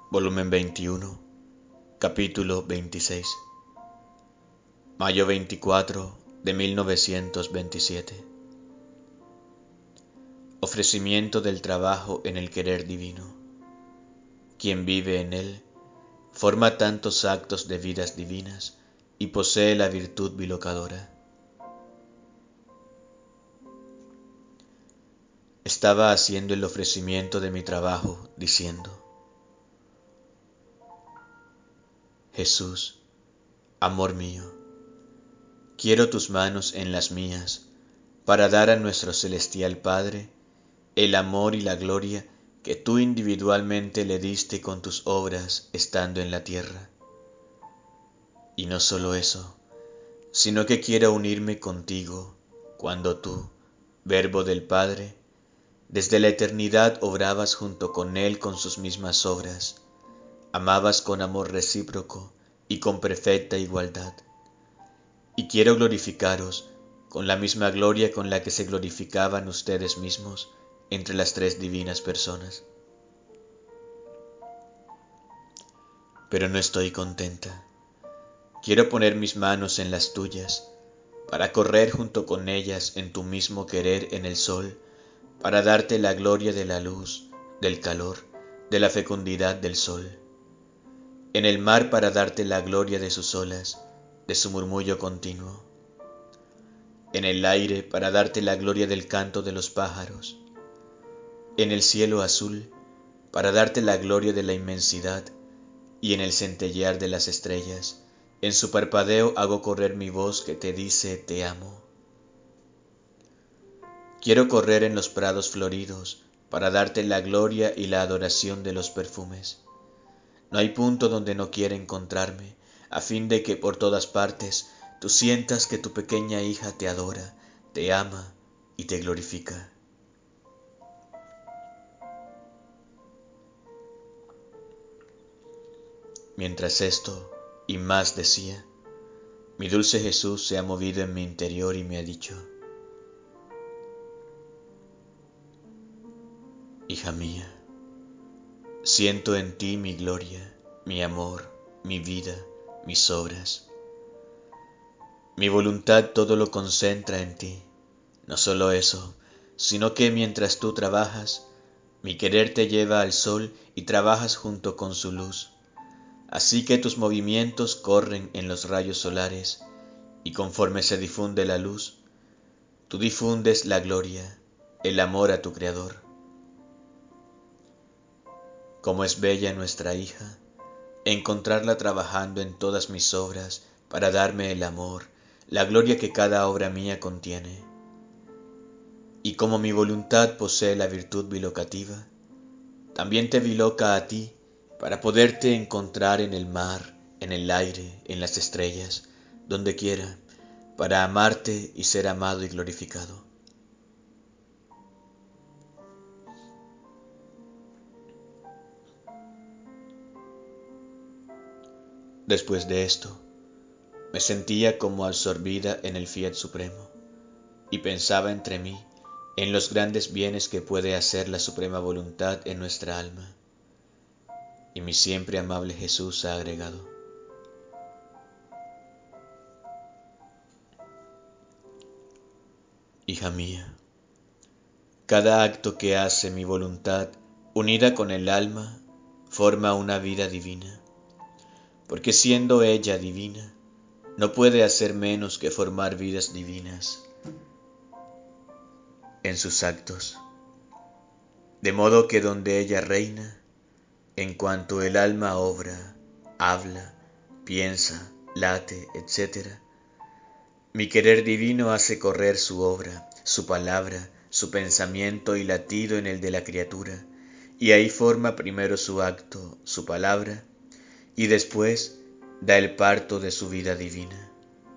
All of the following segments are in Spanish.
Volumen 21, capítulo 26. Mayo 24 de 1927. Ofrecimiento del trabajo en el querer divino. Quien vive en él forma tantos actos de vidas divinas y posee la virtud bilocadora. Estaba haciendo el ofrecimiento de mi trabajo, diciendo: Jesús, amor mío, quiero tus manos en las mías para dar a nuestro celestial Padre el amor y la gloria que tú individualmente le diste con tus obras estando en la tierra. Y no solo eso, sino que quiero unirme contigo cuando tú, Verbo del Padre, desde la eternidad obrabas junto con Él con sus mismas obras, amabas con amor recíproco y con perfecta igualdad. Y quiero glorificaros con la misma gloria con la que se glorificaban ustedes mismos entre las tres divinas personas. Pero no estoy contenta. Quiero poner mis manos en las tuyas, para correr junto con ellas en tu mismo querer en el sol, para darte la gloria de la luz, del calor, de la fecundidad del sol. En el mar para darte la gloria de sus olas, de su murmullo continuo. En el aire para darte la gloria del canto de los pájaros. En el cielo azul para darte la gloria de la inmensidad, y en el centellear de las estrellas, en su parpadeo hago correr mi voz que te dice te amo. Quiero correr en los prados floridos para darte la gloria y la adoración de los perfumes. No hay punto donde no quiera encontrarme, a fin de que por todas partes tú sientas que tu pequeña hija te adora, te ama y te glorifica. Mientras esto y más decía, mi dulce Jesús se ha movido en mi interior y me ha dicho: hija mía, siento en ti mi gloria, mi amor, mi vida, mis obras. Mi voluntad todo lo concentra en ti. No solo eso, sino que mientras tú trabajas, mi querer te lleva al sol y trabajas junto con su luz. Así que tus movimientos corren en los rayos solares, y conforme se difunde la luz, tú difundes la gloria, el amor a tu Creador. Como es bella nuestra hija, encontrarla trabajando en todas mis obras para darme el amor, la gloria que cada obra mía contiene. Y como mi voluntad posee la virtud bilocativa, también te biloca a ti para poderte encontrar en el mar, en el aire, en las estrellas, donde quiera, para amarte y ser amado y glorificado. Después de esto, me sentía como absorbida en el Fiat Supremo, y pensaba entre mí en los grandes bienes que puede hacer la suprema voluntad en nuestra alma. Y mi siempre amable Jesús ha agregado: hija mía, cada acto que hace mi voluntad unida con el alma forma una vida divina, porque siendo ella divina, no puede hacer menos que formar vidas divinas en sus actos. De modo que donde ella reina, en cuanto el alma obra, habla, piensa, late, etc., mi querer divino hace correr su obra, su palabra, su pensamiento y latido en el de la criatura, y ahí forma primero su acto, su palabra, y después da el parto de su vida divina.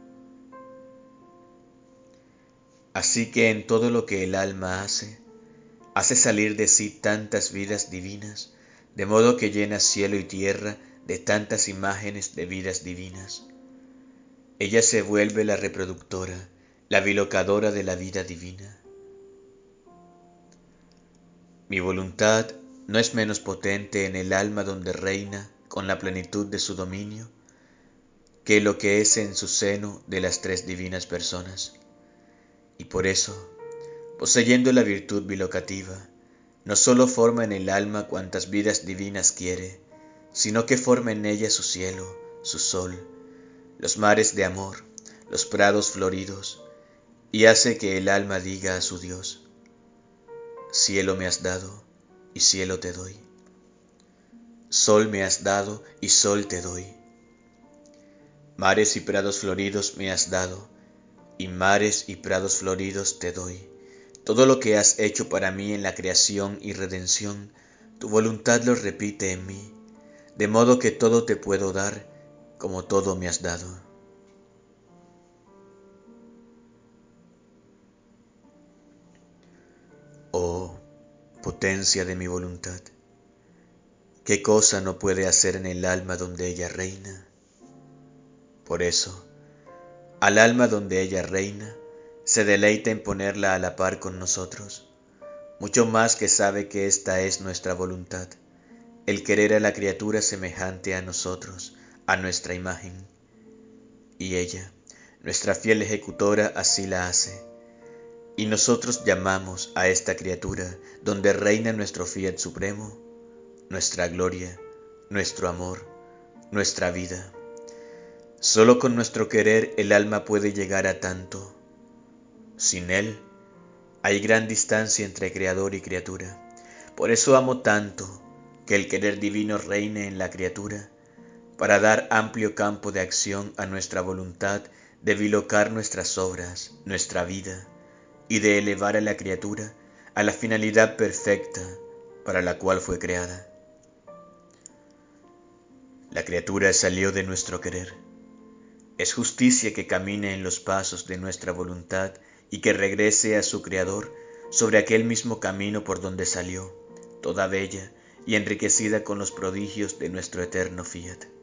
Así que en todo lo que el alma hace salir de sí tantas vidas divinas, de modo que llena cielo y tierra de tantas imágenes de vidas divinas. Ella se vuelve la reproductora, la bilocadora de la vida divina. Mi voluntad no es menos potente en el alma donde reina con la plenitud de su dominio que lo que es en su seno de las tres divinas personas. Y por eso, poseyendo la virtud bilocativa, no sólo forma en el alma cuantas vidas divinas quiere, sino que forma en ella su cielo, su sol, los mares de amor, los prados floridos, y hace que el alma diga a su Dios: cielo me has dado, y cielo te doy. Sol me has dado, y sol te doy. Mares y prados floridos me has dado, y mares y prados floridos te doy. Todo lo que has hecho para mí en la creación y redención, tu voluntad lo repite en mí, de modo que todo te puedo dar, como todo me has dado. Oh, potencia de mi voluntad, ¿qué cosa no puede hacer en el alma donde ella reina? Por eso, al alma donde ella reina, se deleita en ponerla a la par con nosotros, mucho más que sabe que esta es nuestra voluntad, el querer a la criatura semejante a nosotros, a nuestra imagen. Y ella, nuestra fiel ejecutora, así la hace. Y nosotros llamamos a esta criatura, donde reina nuestro Fiat Supremo, nuestra gloria, nuestro amor, nuestra vida. Solo con nuestro querer el alma puede llegar a tanto. Sin él, hay gran distancia entre creador y criatura. Por eso amo tanto que el querer divino reine en la criatura, para dar amplio campo de acción a nuestra voluntad de bilocar nuestras obras, nuestra vida, y de elevar a la criatura a la finalidad perfecta para la cual fue creada. La criatura salió de nuestro querer. Es justicia que camine en los pasos de nuestra voluntad y que regrese a su Creador sobre aquel mismo camino por donde salió, toda bella y enriquecida con los prodigios de nuestro eterno Fiat.